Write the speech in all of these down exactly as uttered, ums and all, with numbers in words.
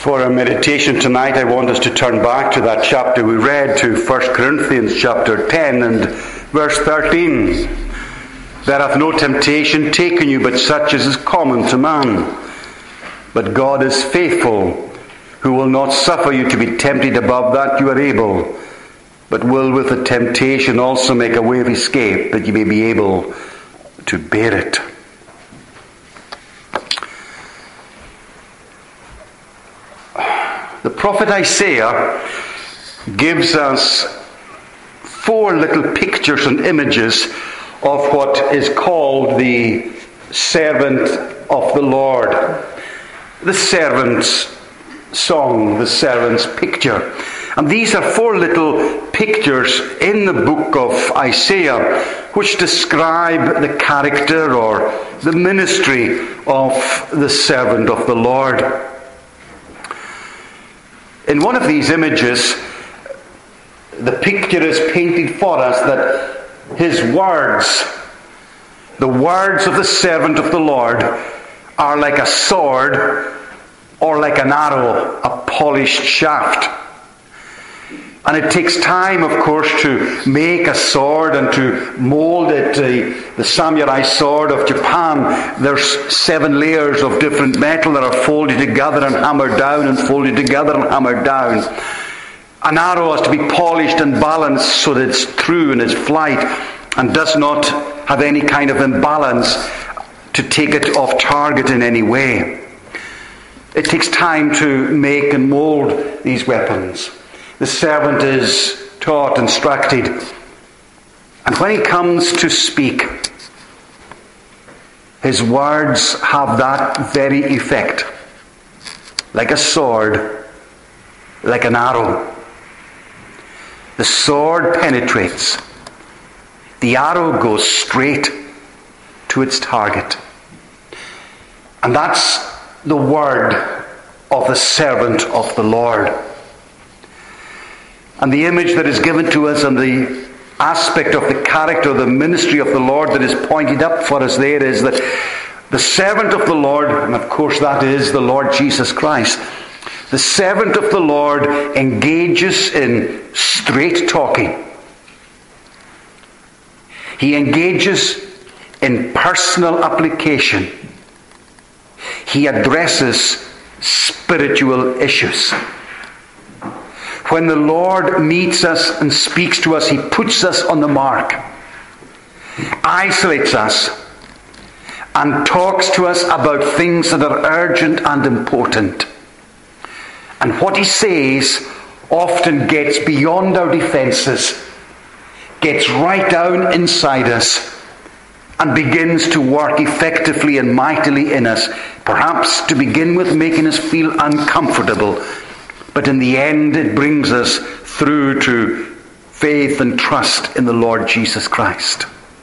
For our meditation tonight, I want us to turn back to that chapter we read, to First Corinthians chapter ten and verse thirteen. There hath no temptation taken you but such as is common to man. But God is faithful, who will not suffer you to be tempted above that you are able, but will with the temptation also make a way of escape, that you may be able to bear it. The prophet Isaiah gives us four little pictures and images of what is called the servant of the Lord. The servant's song, the servant's picture. And these are four little pictures in the book of Isaiah which describe the character or the ministry of the servant of the Lord. In one of these images, the picture is painted for us that his words, the words of the servant of the Lord, are like a sword or like an arrow, a polished shaft. And it takes time, of course, to make a sword and to mold it. The, the samurai sword of Japan, there's seven layers of different metal that are folded together and hammered down and folded together and hammered down. An arrow has to be polished and balanced so that it's true in its flight and does not have any kind of imbalance to take it off target in any way. It takes time to make and mold these weapons. The servant is taught, instructed, and when he comes to speak, his words have that very effect. Like a sword, like an arrow. The sword penetrates. The arrow goes straight to its target. And that's the word of the servant of the Lord. And the image that is given to us and the aspect of the character, the ministry of the Lord that is pointed up for us there is that the servant of the Lord, and of course that is the Lord Jesus Christ, the servant of the Lord engages in straight talking. He engages in personal application. He addresses spiritual issues. When the Lord meets us and speaks to us, He puts us on the mark, isolates us, and talks to us about things that are urgent and important. And what He says often gets beyond our defences, gets right down inside us, and begins to work effectively and mightily in us, perhaps to begin with making us feel uncomfortable. But in the end, it brings us through to faith and trust in the Lord Jesus Christ.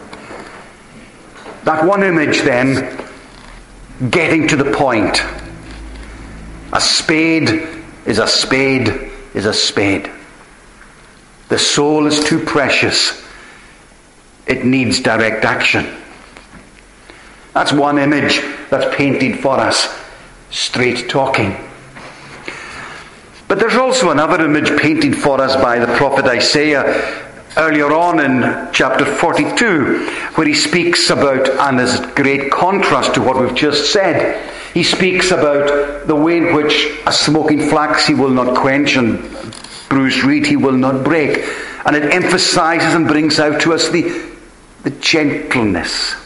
That one image then, getting to the point. A spade is a spade is a spade. The soul is too precious. It needs direct action. That's one image that's painted for us. Straight talking. But there's also another image painted for us by the prophet Isaiah earlier on in chapter forty-two, where he speaks about, and as a great contrast to what we've just said, he speaks about the way in which a smoking flax he will not quench and bruised reed he will not break. And it emphasizes and brings out to us the, the gentleness,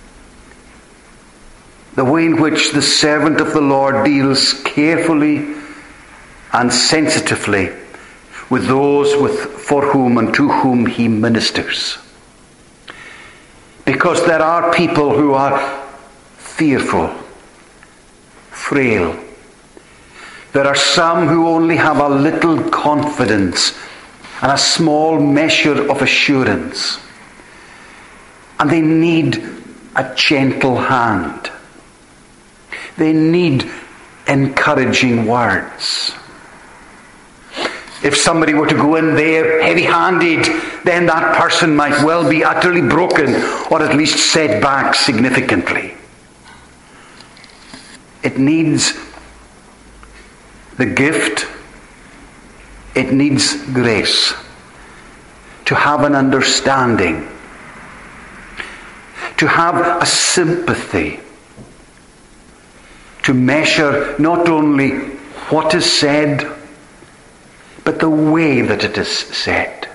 the way in which the servant of the Lord deals carefully and sensitively with those with, for whom and to whom he ministers. Because there are people who are fearful, frail. There are some who only have a little confidence and a small measure of assurance. And they need a gentle hand. They need encouraging words. If somebody were to go in there heavy-handed, then that person might well be utterly broken or at least set back significantly. It needs The gift, it needs grace to have an understanding, to have a sympathy, to measure not only what is said, but the way that it is said.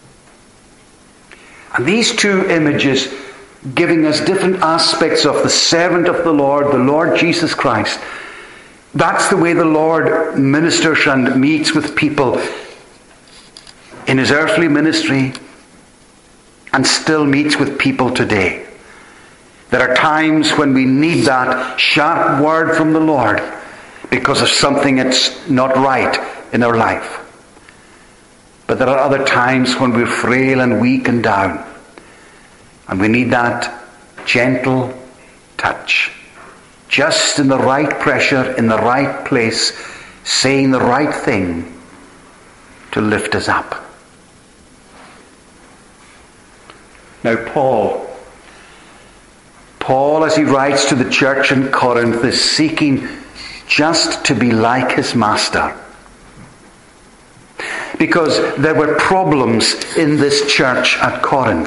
And these two images, giving us different aspects of the servant of the Lord, the Lord Jesus Christ, that's the way the Lord ministers and meets with people in his earthly ministry, and still meets with people today. There are times when we need that sharp word from the Lord because of something that's not right in our life. But there are other times when we're frail and weak and down, and we need that gentle touch, just in the right pressure, in the right place, saying the right thing to lift us up. Now Paul, Paul as he writes to the church in Corinth, is seeking just to be like his master. Because there were problems in this church at Corinth.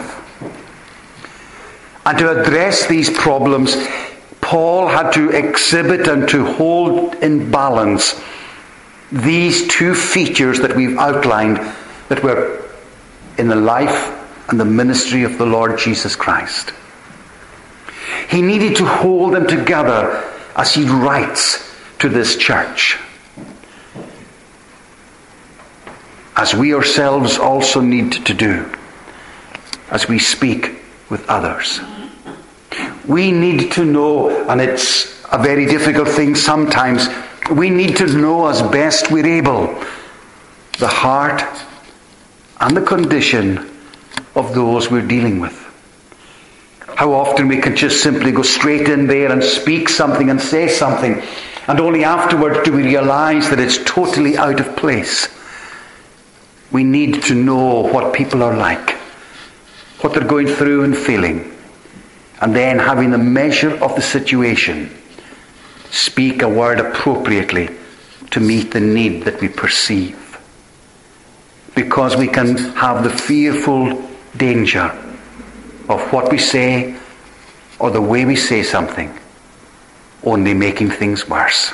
And to address these problems, Paul had to exhibit and to hold in balance these two features that we've outlined that were in the life and the ministry of the Lord Jesus Christ. He needed to hold them together as he writes to this church, as we ourselves also need to do as we speak with others. We need to know, and it's a very difficult thing sometimes, we need to know as best we're able the heart and the condition of those we're dealing with. How often we can just simply go straight in there and speak something and say something, and only afterwards do we realize that it's totally out of place. We need to know what people are like, what they're going through and feeling, and then, having the measure of the situation, speak a word appropriately to meet the need that we perceive. Because we can have the fearful danger of what we say or the way we say something only making things worse.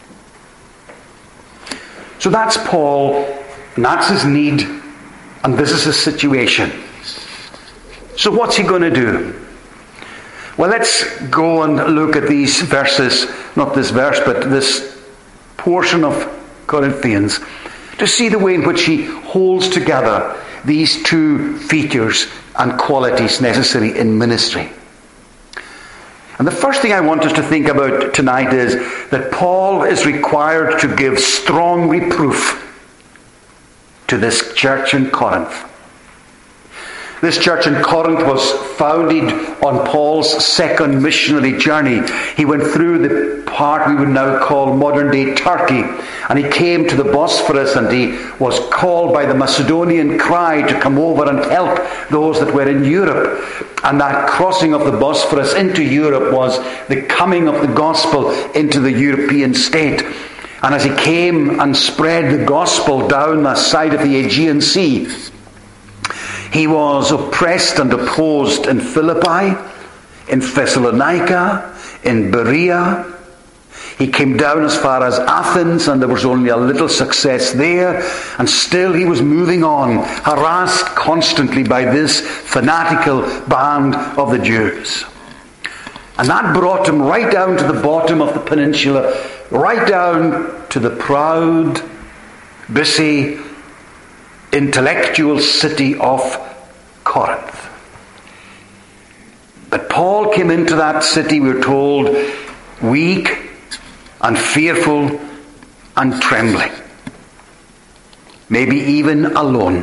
So that's Paul, and that's his need, and this is his situation. So what's he going to do? Well, let's go and look at these verses, not this verse, but this portion of Corinthians, to see the way in which he holds together these two features and qualities necessary in ministry. And the first thing I want us to think about tonight is that Paul is required to give strong reproof to this church in Corinth. This church in Corinth was founded on Paul's second missionary journey. He went through the part we would now call modern-day Turkey, and he came to the Bosphorus, and he was called by the Macedonian cry to come over and help those that were in Europe. And that crossing of the Bosphorus into Europe was the coming of the gospel into the European state. And as he came and spread the gospel down the side of the Aegean Sea, he was oppressed and opposed in Philippi, in Thessalonica, in Berea. He came down as far as Athens, and there was only a little success there. And still he was moving on, harassed constantly by this fanatical band of the Jews. And that brought him right down to the bottom of the peninsula, right down to the proud, busy, intellectual city of Corinth. But Paul came into that city, we're told, weak and fearful and trembling. Maybe even alone.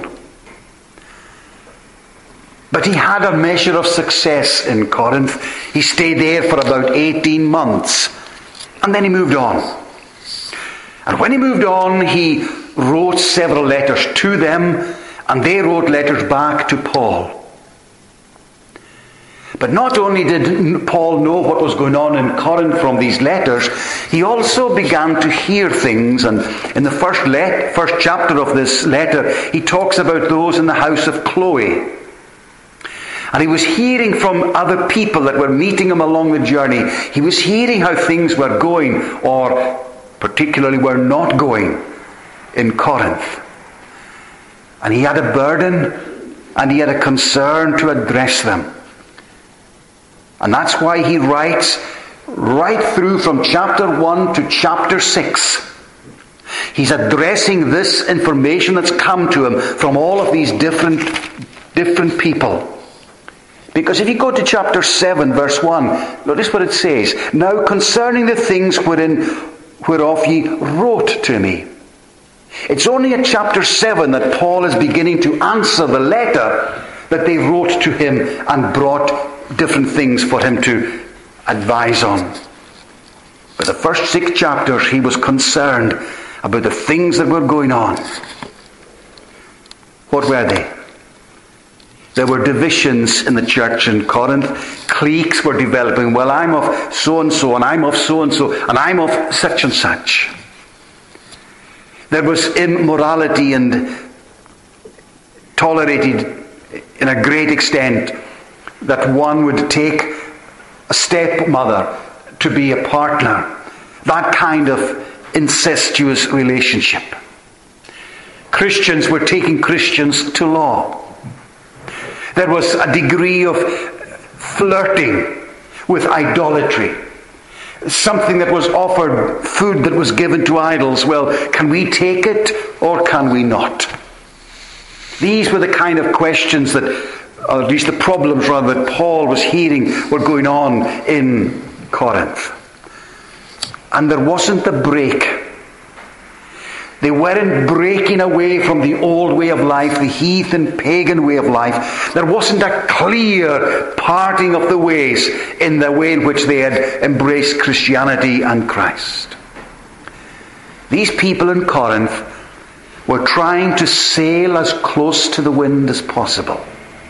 But he had a measure of success in Corinth. He stayed there for about eighteen months. And then he moved on. And when he moved on, he wrote several letters to them, and they wrote letters back to Paul. But not only did Paul know what was going on in Corinth from these letters, he also began to hear things. And in the first, let, first chapter of this letter, he talks about those in the house of Chloe. And he was hearing from other people that were meeting him along the journey. He was hearing how things were going, or particularly were not going, in Corinth. And he had a burden, and he had a concern to address them. And that's why he writes right through from chapter one to chapter six. He's addressing this information that's come to him from all of these different, different people. Because if you go to chapter seven, verse one, notice what it says. Now concerning the things wherein, whereof ye wrote to me. It's only at chapter seven that Paul is beginning to answer the letter that they wrote to him and brought different things for him to advise on. But the first six chapters he was concerned about the things that were going on. What were they? There were divisions in the church in Corinth. Cliques were developing. Well, I'm of so-and-so, and I'm of so-and-so, and I'm of such and such. There was immorality and tolerated in a great extent that one would take a stepmother to be a partner. That kind of incestuous relationship. Christians were taking Christians to law. There was a degree of flirting with idolatry. Something that was offered, food that was given to idols. Well, can we take it or can we not? These were the kind of questions that, or at least the problems rather, that Paul was hearing were going on in Corinth. And there wasn't a break. They weren't breaking away from the old way of life, the heathen, pagan way of life. There wasn't a clear parting of the ways in the way in which they had embraced Christianity and Christ. These people in Corinth were trying to sail as close to the wind as possible.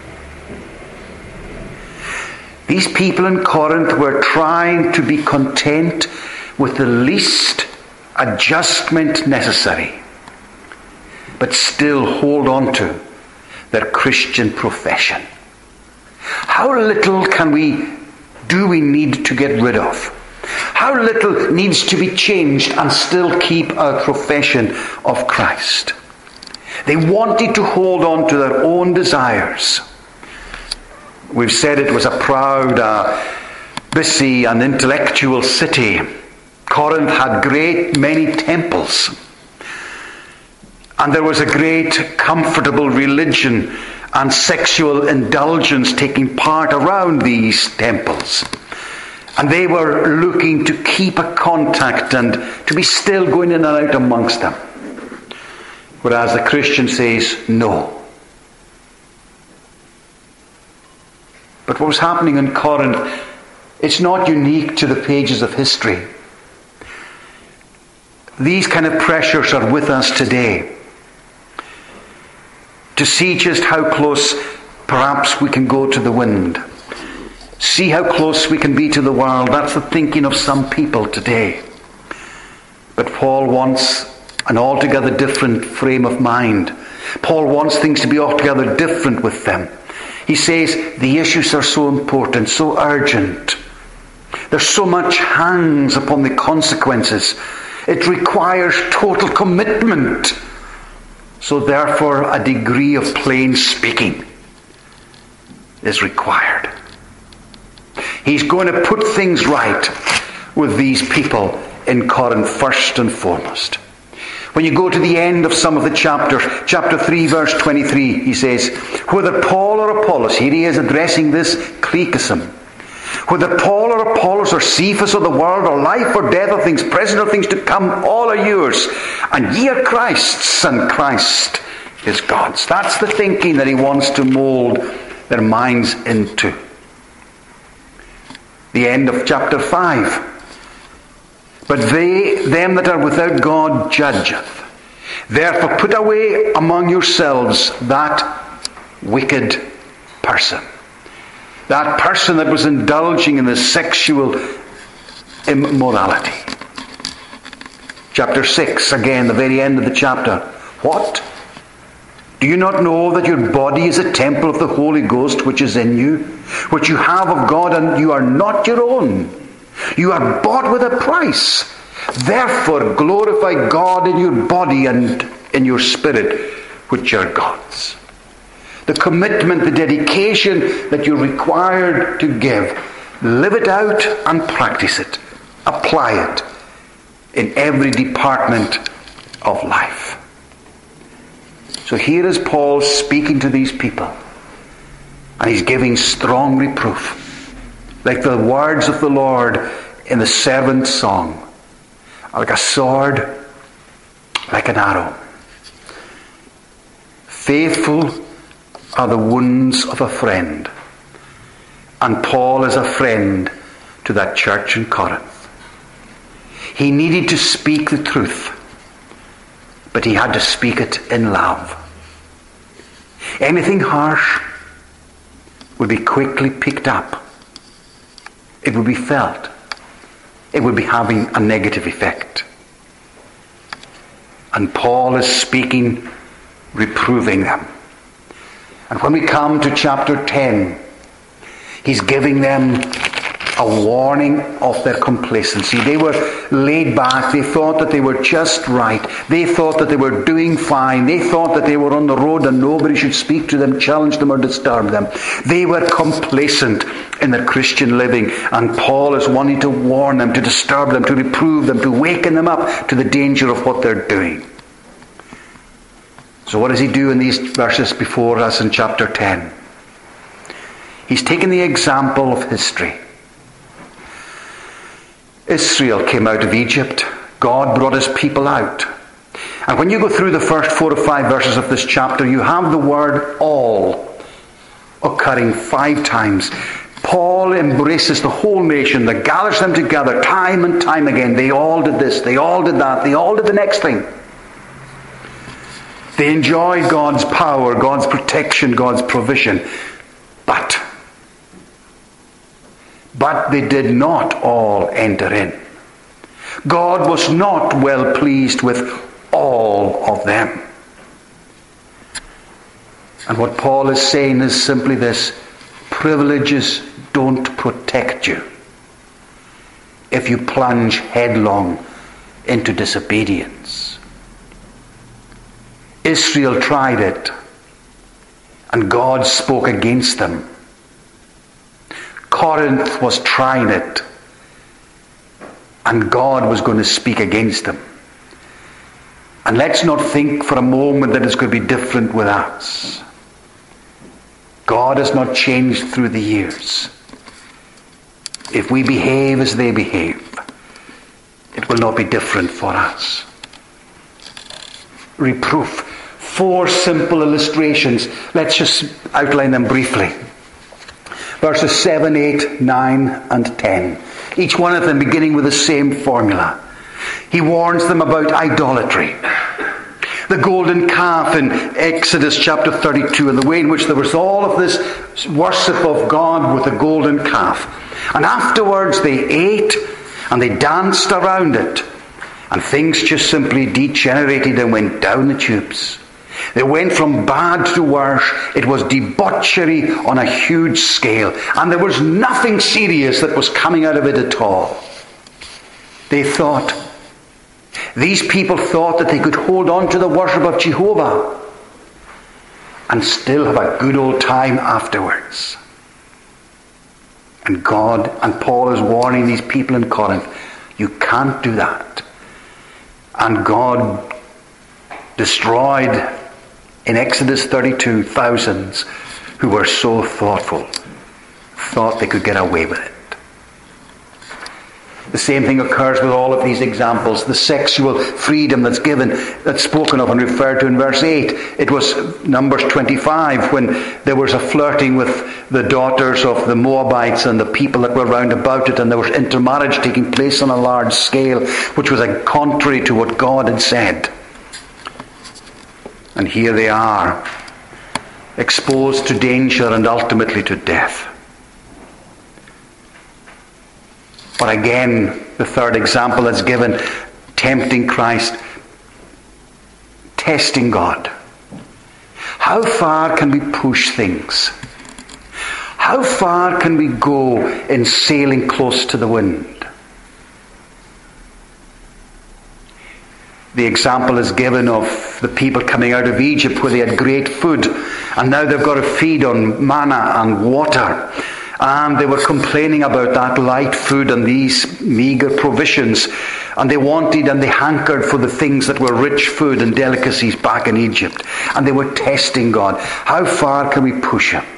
These people in Corinth were trying to be content with the least adjustment necessary, but still hold on to their Christian profession. How little can we, do we need to get rid of? How little needs to be changed and still keep our profession of Christ? They wanted to hold on to their own desires. We've said it was a proud, uh, busy and intellectual city. Corinth had great many temples. And there was a great comfortable religion and sexual indulgence taking part around these temples. And they were looking to keep a contact and to be still going in and out amongst them. Whereas the Christian says, no. But what was happening in Corinth, it's not unique to the pages of history. These kind of pressures are with us today. To see just how close perhaps we can go to the wind. See how close we can be to the world. That's the thinking of some people today. But Paul wants an altogether different frame of mind. Paul wants things to be altogether different with them. He says the issues are so important, so urgent. There's so much hangs upon the consequences. It requires total commitment. So therefore a degree of plain speaking is required. He's going to put things right with these people in Corinth first and foremost. When you go to the end of some of the chapters, chapter three, verse twenty-three, he says, whether Paul or Apollos, here he is addressing this cliquism, whether Paul or Apollos or Cephas or the world or life or death or things present or things to come, all are yours, and ye are Christ's, and Christ is God's. That's the thinking that he wants to mould their minds into. The end of chapter five. But they, them that are without God, judgeth. Therefore put away among yourselves that wicked person. That person that was indulging in the sexual immorality. Chapter six, again, the very end of the chapter. What? Do you not know that your body is a temple of the Holy Ghost which is in you, which you have of God, and you are not your own? You are bought with a price. Therefore glorify God in your body and in your spirit, which are God's. The commitment, the dedication that you're required to give, live it out and practice it. Apply it in every department of life. So here is Paul speaking to these people, and he's giving strong reproof, like the words of the Lord in the servant's song, like a sword, like an arrow. Faithful are the wounds of a friend, and Paul is a friend to that church in Corinth. He needed to speak the truth, but he had to speak it in love. Anything harsh would be quickly picked up. It would be felt. It would be having a negative effect. And Paul is speaking, reproving them. And when we come to chapter ten, he's giving them a warning of their complacency. They were laid back. They thought that they were just right. They thought that they were doing fine. They thought that they were on the road and nobody should speak to them, challenge them, or disturb them. They were complacent in their Christian living. And Paul is wanting to warn them, to disturb them, to reprove them, to waken them up to the danger of what they're doing. So what does he do in these verses before us in chapter ten? He's taken the example of history. Israel came out of Egypt. God brought his people out. And when you go through the first four or five verses of this chapter, you have the word all occurring five times. Paul embraces the whole nation, that gathers them together time and time again. They all did this, they all did that, they all did the next thing. They enjoyed God's power, God's protection, God's provision. But But they did not all enter in. God was not well pleased with all of them. And what Paul is saying is simply this: privileges don't protect you if you plunge headlong into disobedience. Israel tried it, and God spoke against them. Corinth was trying it, and God was going to speak against them. And let's not think for a moment that it's going to be different with us. God has not changed through the years. If we behave as they behave, it will not be different for us. Reproof. Four simple illustrations. Let's just outline them briefly. Verses seven, eight, nine, and ten. Each one of them beginning with the same formula. He warns them about idolatry. The golden calf in Exodus chapter thirty-two, and the way in which there was all of this worship of God with the golden calf. And afterwards they ate and they danced around it. And things just simply degenerated and went down the tubes. They went from bad to worse. It was debauchery on a huge scale. And there was nothing serious that was coming out of it at all. They thought, these people thought that they could hold on to the worship of Jehovah and still have a good old time afterwards. And God, and Paul is warning these people in Corinth, you can't do that. And God destroyed in Exodus thirty-two thousands who were so thoughtful, thought they could get away with it. The same thing occurs with all of these examples. The sexual freedom that's given, that's spoken of and referred to in verse eight. It was Numbers twenty-five when there was a flirting with the daughters of the Moabites and the people that were round about it, and there was intermarriage taking place on a large scale, which was a contrary to what God had said. And here they are, exposed to danger and ultimately to death. But again, the third example that's given, tempting Christ, testing God. How far can we push things? How far can we go in sailing close to the wind? The example is given of the people coming out of Egypt where they had great food, and now they've got to feed on manna and water. And they were complaining about that light food and these meager provisions. And they wanted and they hankered for the things that were rich food and delicacies back in Egypt. And they were testing God. How far can we push him?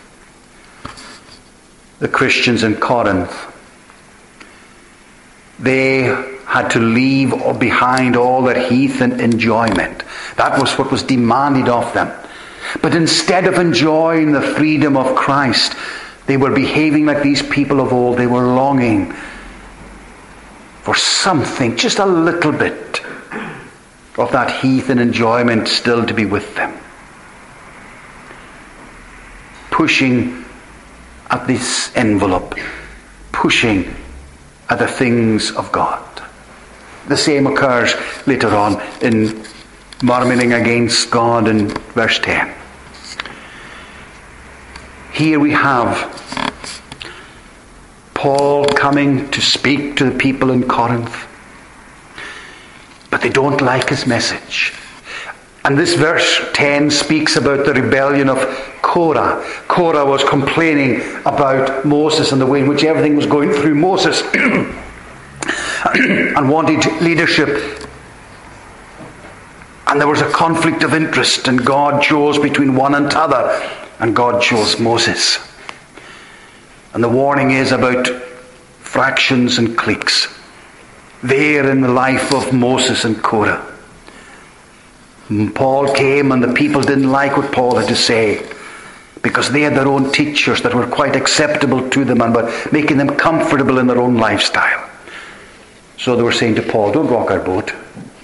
The Christians in Corinth, they had to leave behind all their heathen enjoyment. That was what was demanded of them. But instead of enjoying the freedom of Christ, they were behaving like these people of old. They were longing for something, just a little bit of that heathen enjoyment still to be with them. Pushing at this envelope, pushing at the things of God. The same occurs later on in murmuring against God in verse ten. Here we have Paul coming to speak to the people in Corinth, but they don't like his message. And this verse ten speaks about the rebellion of Korah. Korah was complaining about Moses and the way in which everything was going through Moses and wanted leadership. And there was a conflict of interest, and God chose between one and t'other, and God chose Moses. And the warning is about fractions and cliques there in the life of Moses and Korah. And Paul came, and the people didn't like what Paul had to say, because they had their own teachers that were quite acceptable to them and were making them comfortable in their own lifestyle. So they were saying to Paul, don't rock our boat.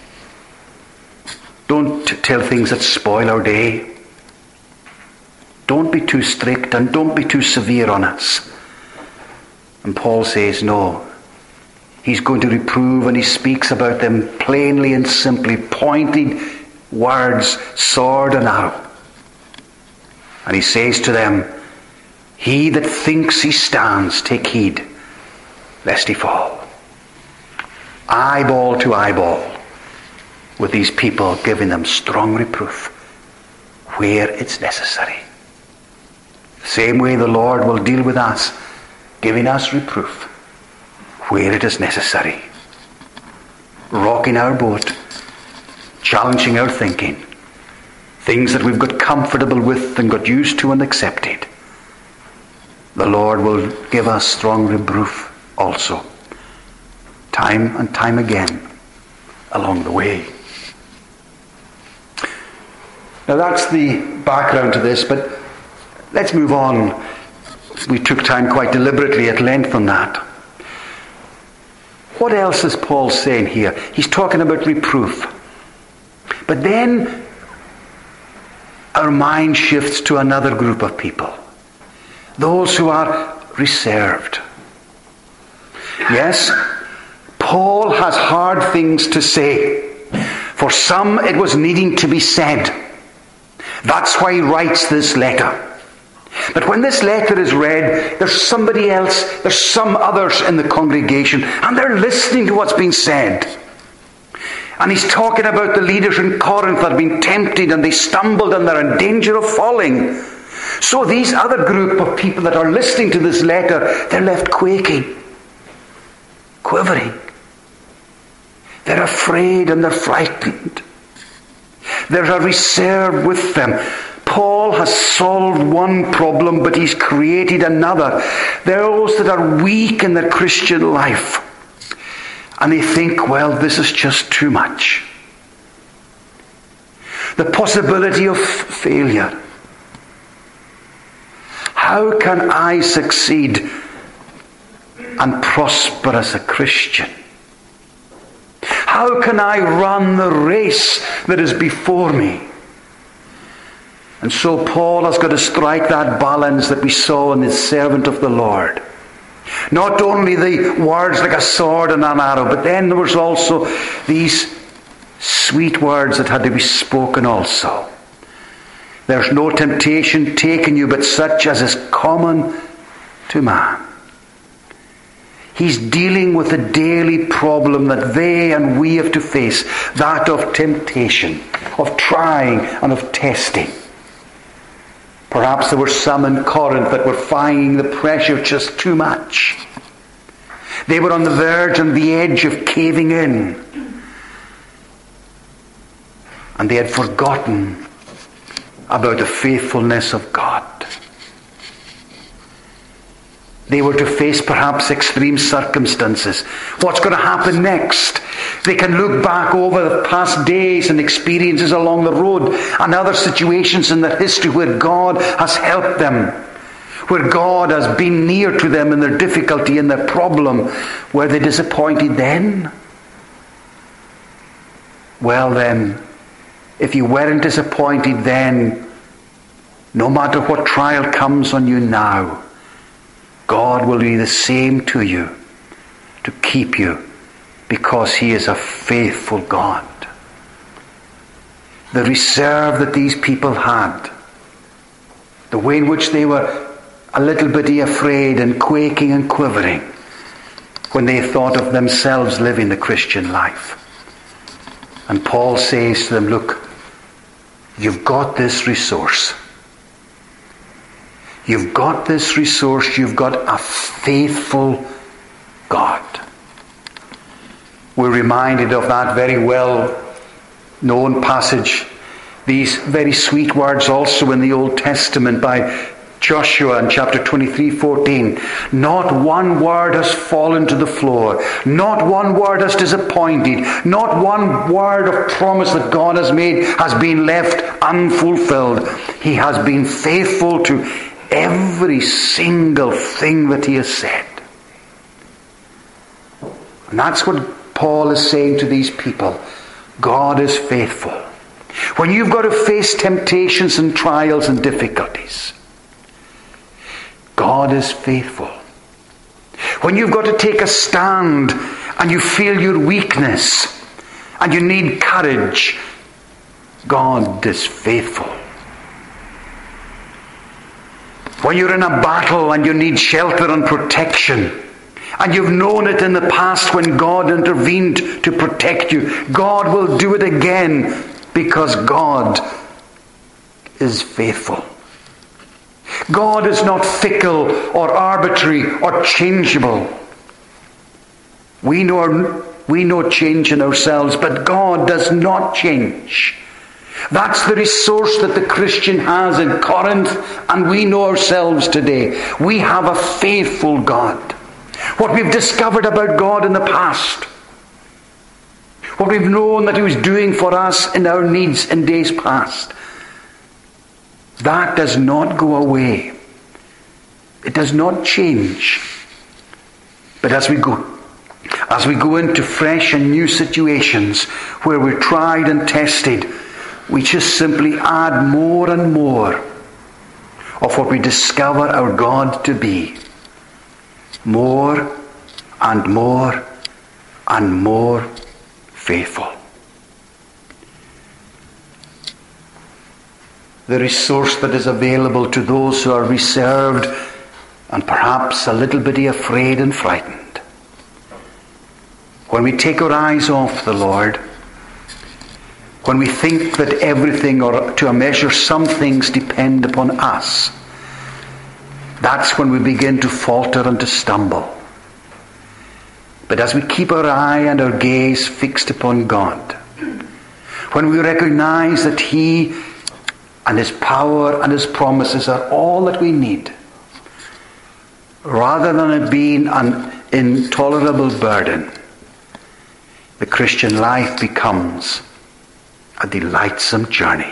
Don't tell things that spoil our day. Don't be too strict and don't be too severe on us. And Paul says, no. He's going to reprove, and he speaks about them plainly and simply, pointed words, sword and arrow. And he says to them, he that thinks he stands, take heed, lest he fall. Eyeball to eyeball with these people, giving them strong reproof where it's necessary. The same way the Lord will deal with us, giving us reproof where it is necessary. Rocking our boat, challenging our thinking, things that we've got comfortable with and got used to and accepted. The Lord will give us strong reproof also, time and time again along the way. Now that's the background to this, but let's move on. We took time quite deliberately at length on that. What else is Paul saying here? He's talking about reproof. But then our mind shifts to another group of people. Those who are reserved. Yes, Paul has hard things to say. For some it was needing to be said. That's why he writes this letter. But when this letter is read, there's somebody else, there's some others in the congregation, and they're listening to what's being said. And he's talking about the leaders in Corinth that have been tempted and they stumbled and they're in danger of falling. So these other group of people that are listening to this letter, they're left quaking, quivering. They're afraid and they're frightened. There's a reserve with them. Paul has solved one problem, but he's created another. There are those that are weak in their Christian life. And they think, well, this is just too much. The possibility of failure. How can I succeed and prosper as a Christian? How can I run the race that is before me? And so Paul has got to strike that balance that we saw in the servant of the Lord. Not only the words like a sword and an arrow, but then there was also these sweet words that had to be spoken also. There's no temptation taken you but such as is common to man. He's dealing with the daily problem that they and we have to face, that of temptation, of trying and of testing. Perhaps there were some in Corinth that were finding the pressure just too much. They were on the verge and the edge of caving in. And they had forgotten about the faithfulness of God. They were to face perhaps extreme circumstances. What's going to happen next? They can look back over the past days and experiences along the road and other situations in their history where God has helped them, where God has been near to them in their difficulty, in their problem. Were they disappointed then? Well then, if you weren't disappointed then, no matter what trial comes on you now, God will be the same to you, to keep you, because He is a faithful God. The reserve that these people had, the way in which they were a little bit afraid and quaking and quivering when they thought of themselves living the Christian life. And Paul says to them, look, you've got this resource. You've got this resource. You've got a faithful God. We're reminded of that very well known passage. These very sweet words also in the Old Testament by Joshua in chapter twenty-three, fourteen. Not one word has fallen to the floor. Not one word has disappointed. Not one word of promise that God has made has been left unfulfilled. He has been faithful to every single thing that He has said. And that's what Paul is saying to these people. God is faithful. When you've got to face temptations and trials and difficulties, God is faithful. When you've got to take a stand and you feel your weakness and you need courage, God is faithful. When you're in a battle and you need shelter and protection, and you've known it in the past when God intervened to protect you, God will do it again because God is faithful. God is not fickle or arbitrary or changeable. We know, we know change in ourselves, but God does not change. That's the resource that the Christian has in Corinth, and we know ourselves today. We have a faithful God. What we've discovered about God in the past, what we've known that He was doing for us in our needs in days past, that does not go away. It does not change. But as we go, as we go into fresh and new situations where we're tried and tested, we just simply add more and more of what we discover our God to be. More and more and more faithful. The resource that is available to those who are reserved and perhaps a little bit afraid and frightened. When we take our eyes off the Lord, when we think that everything, or to a measure some things, depend upon us, that's when we begin to falter and to stumble. But as we keep our eye and our gaze fixed upon God, when we recognize that He and His power and His promises are all that we need, rather than it being an intolerable burden, the Christian life becomes a delightsome journey.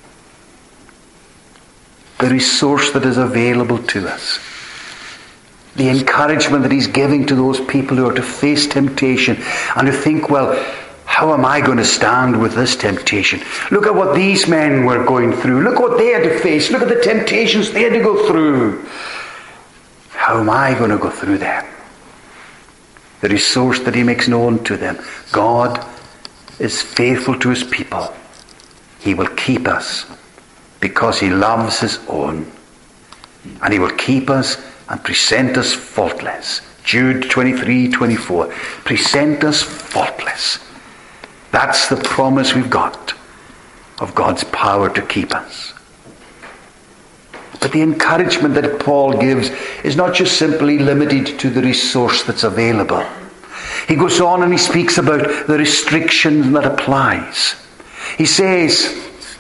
The resource that is available to us, the encouragement that He's giving to those people who are to face temptation and who think, well, how am I going to stand with this temptation? Look at what these men were going through. Look what they had to face. Look at the temptations they had to go through. how am I going to go through them? The resource that he makes known to them. God is faithful to his people. He will keep us because he loves his own. And he will keep us and present us faultless. Jude twenty-three twenty-four. Present us faultless. That's the promise we've got of God's power to keep us. But the encouragement that Paul gives is not just simply limited to the resource that's available. He goes on and he speaks about the restriction that applies. He says,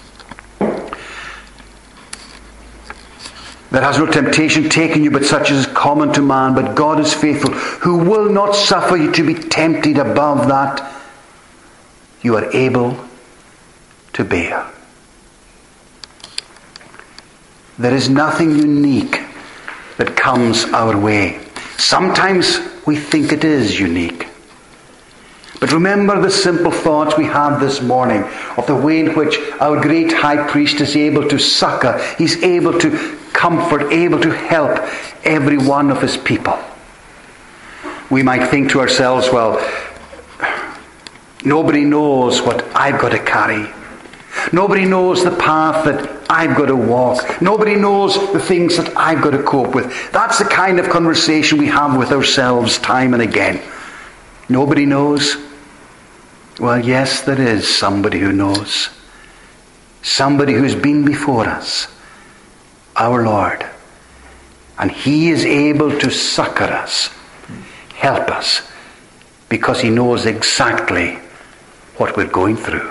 there has no temptation taken you but such as is common to man, but God is faithful, who will not suffer you to be tempted above that you are able to bear. There is nothing unique that comes our way. Sometimes we think it is unique. But remember the simple thoughts we had this morning of the way in which our great high priest is able to succor, he's able to comfort, able to help every one of his people. We might think to ourselves, well, nobody knows what I've got to carry. Nobody knows the path that I've got to walk. Nobody knows the things that I've got to cope with. That's the kind of conversation we have with ourselves time and again. Nobody knows. Well, yes, there is somebody who knows. Somebody who's been before us. Our Lord. And he is able to succor us, help us, because he knows exactly what we're going through.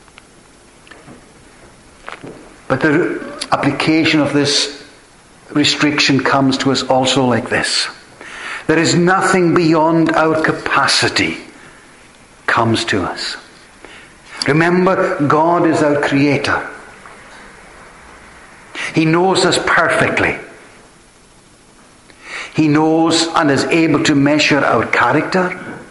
But the application of this restriction comes to us also like this. There is nothing beyond our capacity comes to us. Remember, God is our creator. He knows us perfectly. He knows and is able to measure our character,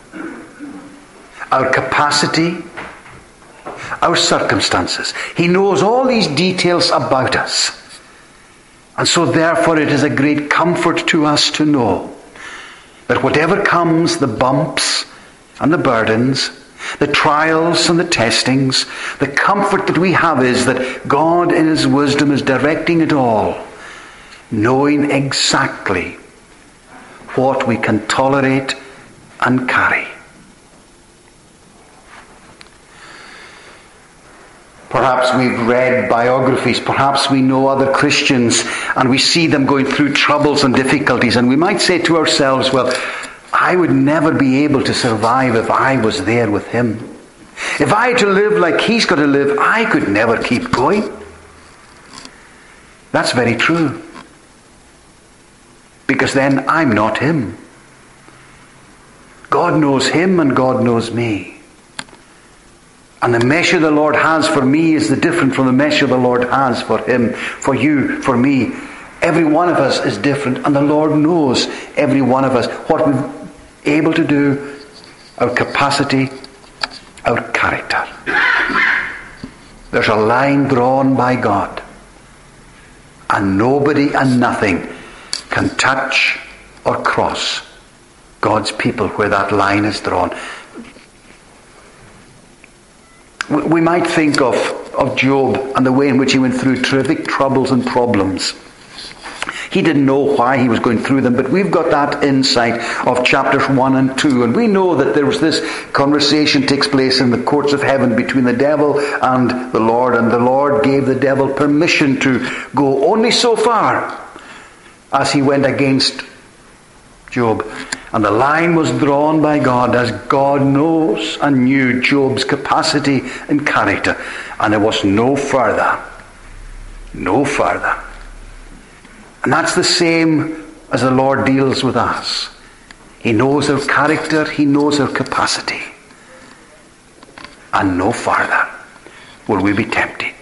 our capacity, our circumstances. He knows all these details about us. And so therefore it is a great comfort to us to know that whatever comes, the bumps and the burdens, the trials and the testings, the comfort that we have is that God in his wisdom is directing it all, knowing exactly what we can tolerate and carry. Perhaps we've read biographies, perhaps we know other Christians and we see them going through troubles and difficulties, and we might say to ourselves, well, I would never be able to survive if I was there with him. If I had to live like he's got to live, I could never keep going. That's very true. Because then I'm not him. God knows him and God knows me. And the measure the Lord has for me is the different from the measure the Lord has for him, for you, for me. Every one of us is different, and the Lord knows every one of us, what we're able to do, our capacity, our character. There's a line drawn by God, and nobody and nothing can touch or cross God's people where that line is drawn. We might think of, of Job and the way in which he went through terrific troubles and problems. He didn't know why he was going through them, but we've got that insight of chapters one and two, and we know that there was this conversation takes place in the courts of heaven between the devil and the Lord, and the Lord gave the devil permission to go only so far as he went against Job. And the line was drawn by God, as God knows and knew Job's capacity and character. And it was no further. No further. And that's the same as the Lord deals with us. He knows our character, he knows our capacity. And no further will we be tempted.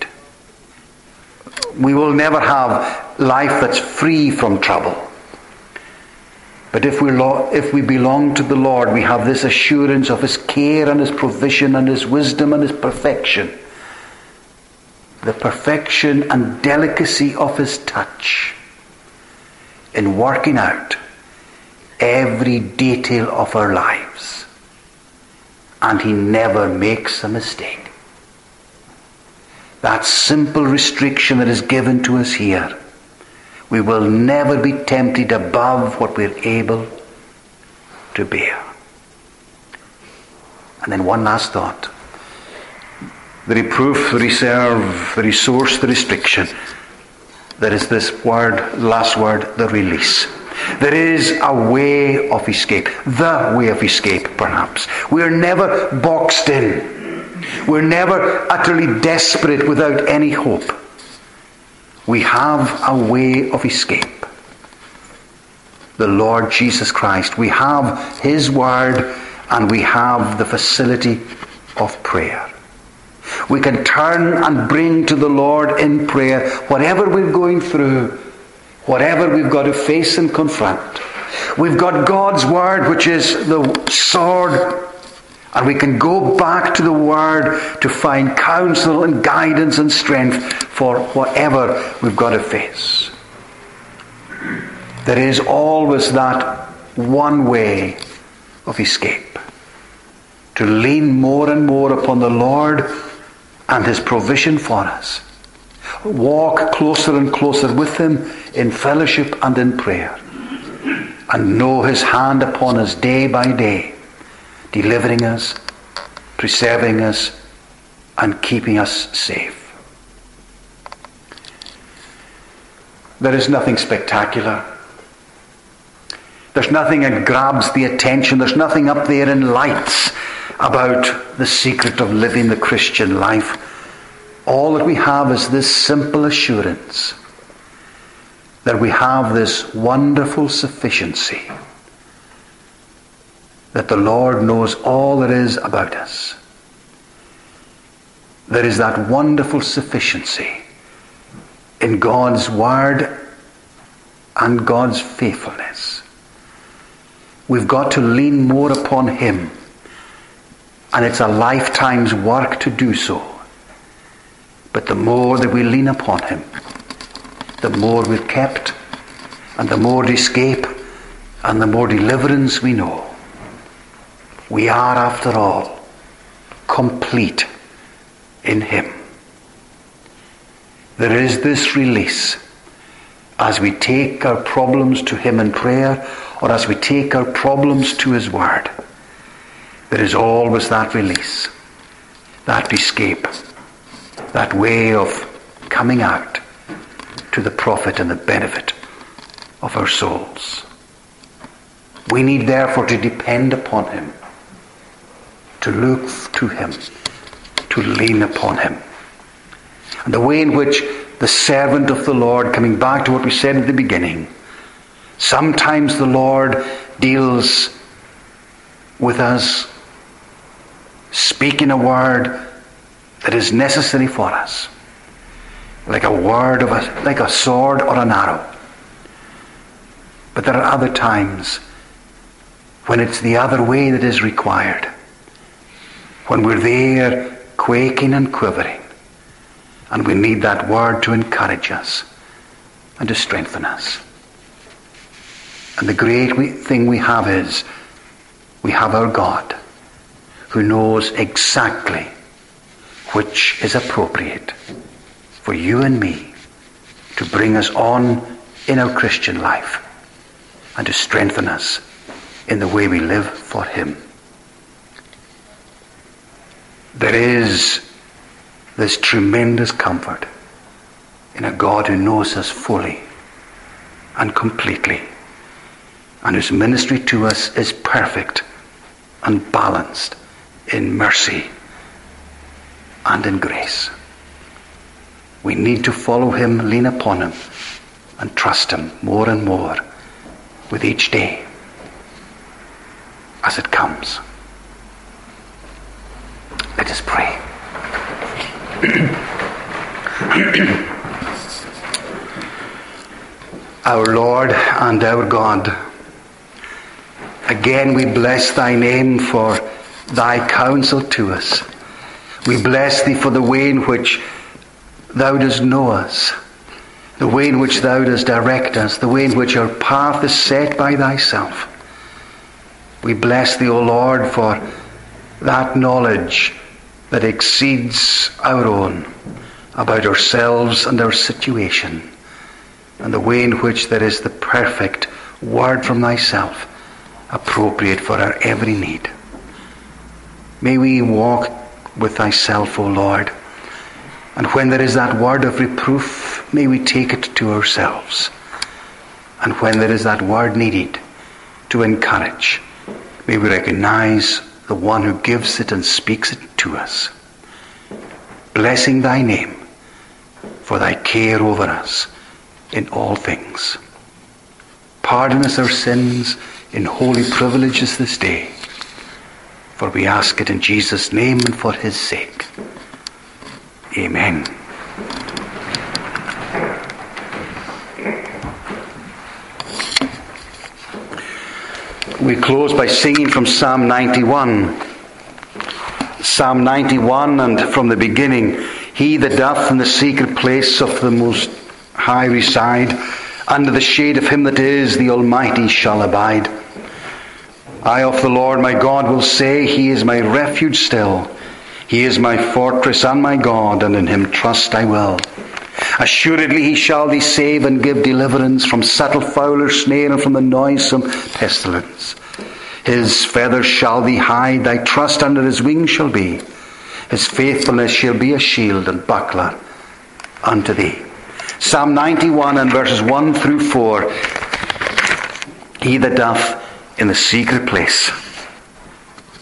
We will never have life that's free from trouble. But if we lo- if we belong to the Lord, we have this assurance of his care and his provision and his wisdom and his perfection. The perfection and delicacy of his touch in working out every detail of our lives. And he never makes a mistake. That simple restriction that is given to us here. We will never be tempted above what we're able to bear. And then one last thought. The reproof, the reserve, the resource, the restriction. There is this word, last word, the release. There is a way of escape. The way of escape, perhaps. We are never boxed in. We're never utterly desperate without any hope. We have a way of escape. The Lord Jesus Christ. We have his word and we have the facility of prayer. We can turn and bring to the Lord in prayer whatever we're going through, whatever we've got to face and confront. We've got God's word, which is the sword, and we can go back to the word to find counsel and guidance and strength for whatever we've got to face. There is always that one way of escape. To lean more and more upon the Lord and his provision for us. Walk closer and closer with him in fellowship and in prayer. And know his hand upon us day by day, delivering us, preserving us, and keeping us safe. There is nothing spectacular. There's nothing that grabs the attention. There's nothing up there in lights about the secret of living the Christian life. All that we have is this simple assurance that we have this wonderful sufficiency, that the Lord knows all there is about us. There is that wonderful sufficiency in God's word and God's faithfulness. We've got to lean more upon him, and it's a lifetime's work to do so. But the more that we lean upon him, the more we're kept, and the more escape, and the more deliverance we know. We are, after all, complete in him. There is this release as we take our problems to him in prayer, or as we take our problems to his word. There is always that release, that escape, that way of coming out to the profit and the benefit of our souls. We need therefore to depend upon him, to look to him, to lean upon him. And the way in which the servant of the Lord, coming back to what we said at the beginning, sometimes the Lord deals with us, speaking a word that is necessary for us, like a word of a, like a sword or an arrow. But there are other times when it's the other way that is required, when we're there quaking and quivering, and we need that word to encourage us and to strengthen us. And the great thing we have is we have our God, who knows exactly which is appropriate for you and me to bring us on in our Christian life and to strengthen us in the way we live for him. There is this tremendous comfort in a God who knows us fully and completely, and whose ministry to us is perfect and balanced in mercy and in grace. We need to follow him, lean upon him, and trust him more and more with each day as it comes. Let us pray. Our Lord and our God, again we bless thy name for thy counsel to us. We bless thee for the way in which thou dost know us, the way in which thou dost direct us, the way in which our path is set by thyself. We bless thee, O Lord, for that knowledge that exceeds our own about ourselves and our situation, and the way in which there is the perfect word from thyself, appropriate for our every need. May we walk with thyself, O Lord, and when there is that word of reproof, may we take it to ourselves. And when there is that word needed to encourage, may we recognize the one who gives it and speaks it to us. Blessing thy name for thy care over us in all things. Pardon us our sins in holy privileges this day, for we ask it in Jesus' name and for his sake. Amen. We close by singing from Psalm ninety-one. Psalm ninety-one, and from the beginning, he that doth in the secret place of the Most High reside, under the shade of him that is the Almighty shall abide. I of the Lord my God will say, he is my refuge still. He is my fortress and my God, and in him trust I will. Assuredly he shall thee save and give deliverance from subtle fowler's snare and from the noisome pestilence. His feathers shall thee hide, thy trust under his wings shall be. His faithfulness shall be a shield and buckler unto thee. Psalm ninety-one and verses one through four. He that doth in the secret place